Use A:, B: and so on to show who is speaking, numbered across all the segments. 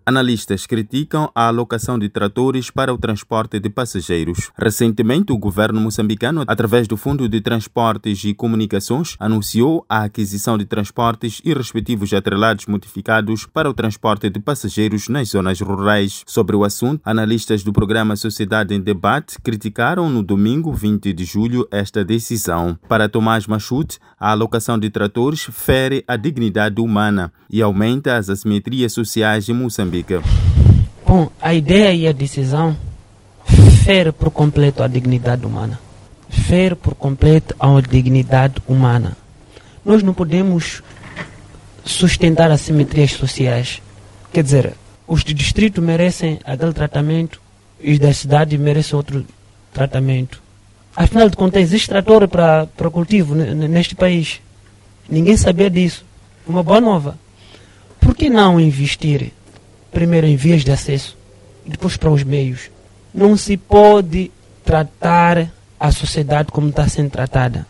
A: Analistas criticam a alocação de tratores para o transporte de passageiros. Recentemente, o governo moçambicano, através do Fundo de Transportes e Comunicações, anunciou a aquisição de transportes e respectivos atrelados modificados para o transporte de passageiros nas zonas rurais. Sobre o assunto, analistas do programa Sociedade em Debate criticaram no domingo 20 de julho esta decisão. Para Tomás Machute, a alocação de tratores fere a dignidade humana e aumenta as assimetrias sociais em Moçambique.
B: Bom, a ideia e a decisão fere por completo a dignidade humana. Fere por completo a dignidade humana. Nós não podemos sustentar assimetrias sociais. Quer dizer, os do distrito merecem aquele tratamento e os da cidade merecem outro tratamento. Afinal de contas, existe trator para cultivo neste país. Ninguém sabia disso. Uma boa nova. Por que não investir primeiro em vias de acesso e depois para os meios? Não se pode tratar a sociedade como está sendo tratada.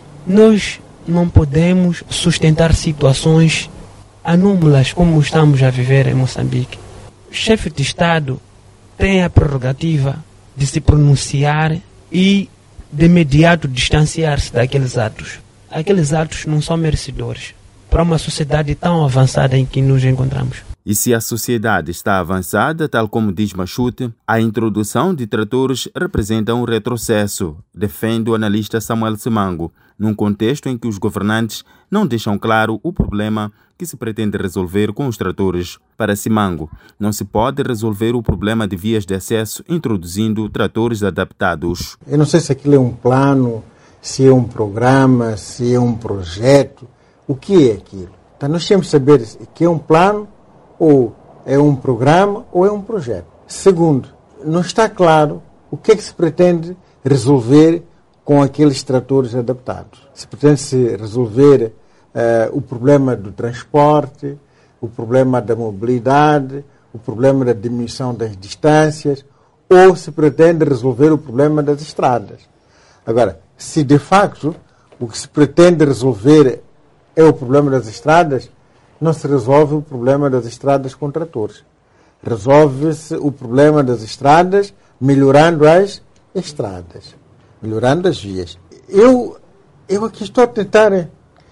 B: Nós não podemos sustentar situações anômalas como estamos a viver em Moçambique. O chefe de Estado tem a prerrogativa de se pronunciar e de imediato distanciar-se daqueles atos. Aqueles atos não são merecedores para uma sociedade tão avançada em que nos encontramos.
A: E se a sociedade está avançada, tal como diz Machute, a introdução de tratores representa um retrocesso, defende o analista Samuel Simango, num contexto em que os governantes não deixam claro o problema que se pretende resolver com os tratores. Para Simango, não se pode resolver o problema de vias de acesso introduzindo tratores adaptados.
C: Eu não sei se aquilo é um plano, se é um programa, se é um projeto. O que é aquilo? Então nós temos que saber que é um plano, ou é um programa, ou é um projeto. Segundo, não está claro o que é que se pretende resolver com aqueles tratores adaptados. Se pretende-se resolver o problema do transporte, o problema da mobilidade, o problema da diminuição das distâncias, ou se pretende resolver o problema das estradas. Agora, se de facto o que se pretende resolver é o problema das estradas, não se resolve o problema das estradas com tratores. Resolve-se o problema das estradas melhorando as estradas, melhorando as vias. Eu aqui estou a tentar,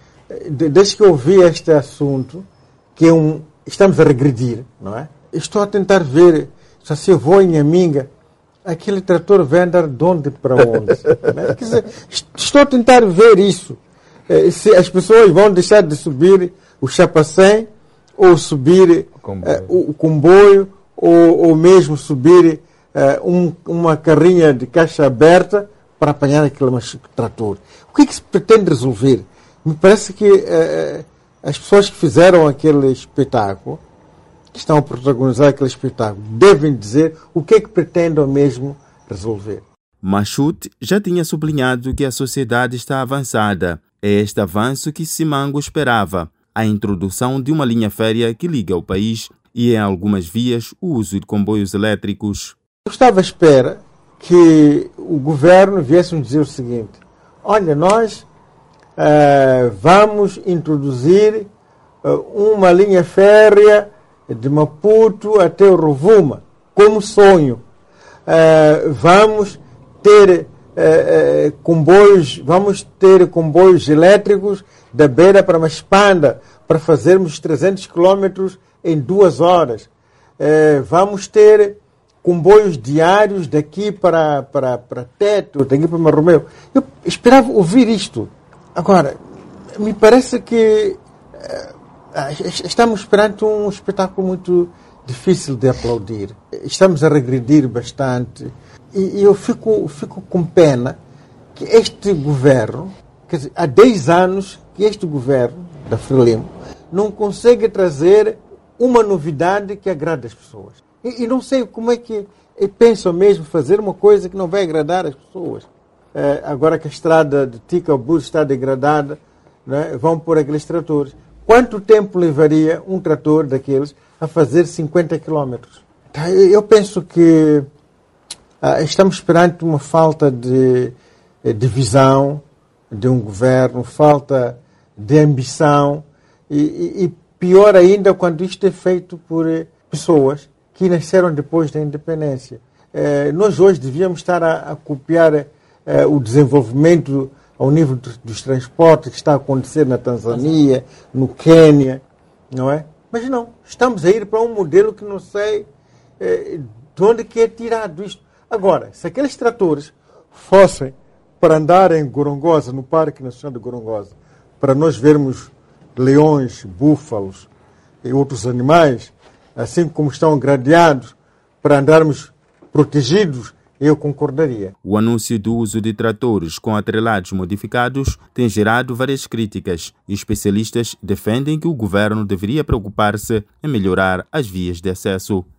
C: desde que eu ouvi este assunto, que estamos a regredir, não é? Estou a tentar ver, se eu vou em Nhaminga, aquele trator vai andar de onde para onde? Quer dizer, estou a tentar ver isso. Se as pessoas vão deixar de subir o Chapacém, ou subir o comboio, ou mesmo subir uma carrinha de caixa aberta para apanhar aquele trator. O que é que se pretende resolver? Me parece que as pessoas que fizeram aquele espetáculo, que estão a protagonizar aquele espetáculo, devem dizer o que é que pretendem mesmo resolver.
A: Machute já tinha sublinhado que a sociedade está avançada. É este avanço que Simango esperava. A introdução de uma linha férrea que liga o país e, em algumas vias, o uso de comboios elétricos.
C: Eu estava à espera que o governo viesse nos dizer o seguinte: olha, nós vamos introduzir uma linha férrea de Maputo até o Rovuma, como sonho. Vamos ter comboios elétricos da Beira para Maspanda, para fazermos 300 km em 2 horas. Vamos ter comboios diários daqui para Teto, daqui para Marromeu. Eu esperava ouvir isto. Agora, me parece que estamos perante um espetáculo muito difícil de aplaudir. Estamos a regredir bastante e eu fico com pena que este governo, quer dizer, há 10 anos que este governo da Frelimo não consegue trazer uma novidade que agrade as pessoas. E não sei como é que pensam mesmo fazer uma coisa que não vai agradar as pessoas. Agora que a estrada de Ticabuz está degradada, né, vão pôr aqueles tratores. Quanto tempo levaria um trator daqueles a fazer 50 km? Eu penso que estamos perante uma falta de visão de um governo, falta de ambição e pior ainda quando isto é feito por pessoas que nasceram depois da independência. Nós hoje devíamos estar a copiar o desenvolvimento ao nível dos transportes que está a acontecer na Tanzânia, no Quênia, não é? Mas não, estamos a ir para um modelo que não sei de onde que é tirado isto. Agora, se aqueles tratores fossem para andar em Gorongosa, no Parque Nacional de Gorongosa, para nós vermos leões, búfalos e outros animais, assim como estão gradeados, para andarmos protegidos, eu concordaria.
A: O anúncio do uso de tratores com atrelados modificados tem gerado várias críticas e especialistas defendem que o governo deveria preocupar-se em melhorar as vias de acesso.